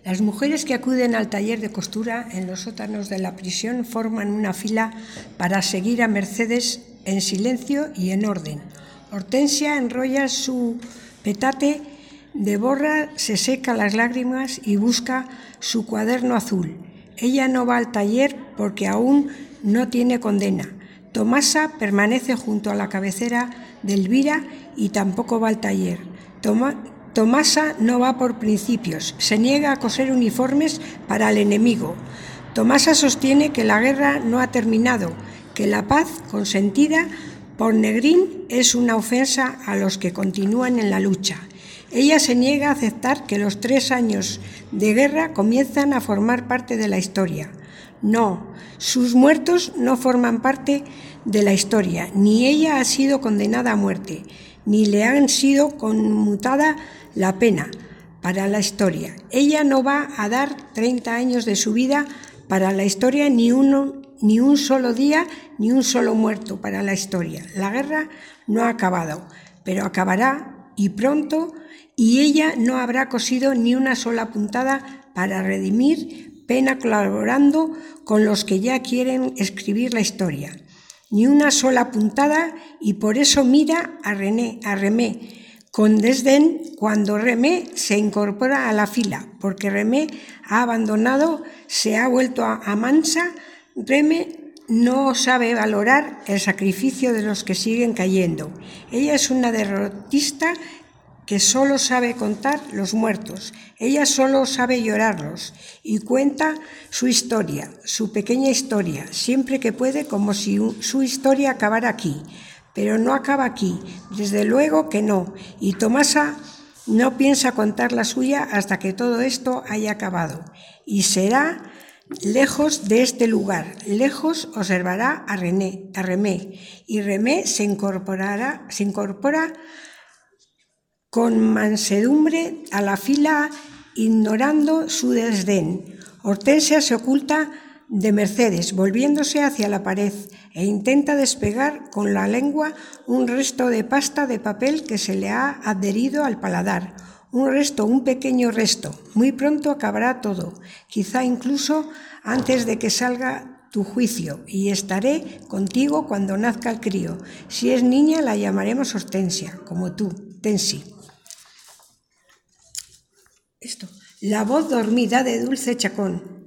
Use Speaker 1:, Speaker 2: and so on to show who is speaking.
Speaker 1: Las mujeres que acuden al taller de costura en los sótanos de la prisión forman una fila para seguir a Mercedes en silencio y en orden. Hortensia enrolla su petate de borra, se seca las lágrimas y busca su cuaderno azul. Ella no va al taller porque aún no tiene condena. Tomasa permanece junto a la cabecera de Elvira y tampoco va al taller. Tomasa no va por principios, se niega a coser uniformes para el enemigo. Tomasa sostiene que la guerra no ha terminado, que la paz consentida por Negrín es una ofensa a los que continúan en la lucha. Ella se niega a aceptar que los 3 años de guerra comienzan a formar parte de la historia. No, sus muertos no forman parte de la historia, ni ella ha sido condenada a muerte, ni le han sido conmutada la pena para la historia. Ella no va a dar 30 años de su vida para la historia, ni un solo día, ni un solo muerto para la historia. La guerra no ha acabado, pero acabará y pronto, y ella no habrá cosido ni una sola puntada para redimir pena colaborando con los que ya quieren escribir la historia. Ni una sola puntada, y por eso mira a Remé con desdén cuando Remé se incorpora a la fila, porque Remé ha abandonado, se ha vuelto a mansa. Remé no sabe valorar el sacrificio de los que siguen cayendo. Ella es una derrotista que solo sabe contar los muertos, ella solo sabe llorarlos y cuenta su historia, su pequeña historia, siempre que puede, como si su historia acabara aquí. Pero no acaba aquí, desde luego que no, y Tomasa no piensa contar la suya hasta que todo esto haya acabado, y será lejos de este lugar, lejos observará a Remé, y Remé se incorpora con mansedumbre a la fila, ignorando su desdén. Hortensia se oculta de Mercedes, volviéndose hacia la pared, e intenta despegar con la lengua un resto de pasta de papel que se le ha adherido al paladar. Un pequeño resto. Muy pronto acabará todo, quizá incluso antes de que salga tu juicio, y estaré contigo cuando nazca el crío. Si es niña, la llamaremos Hortensia, como tú, Tensi. La voz dormida de Dulce Chacón.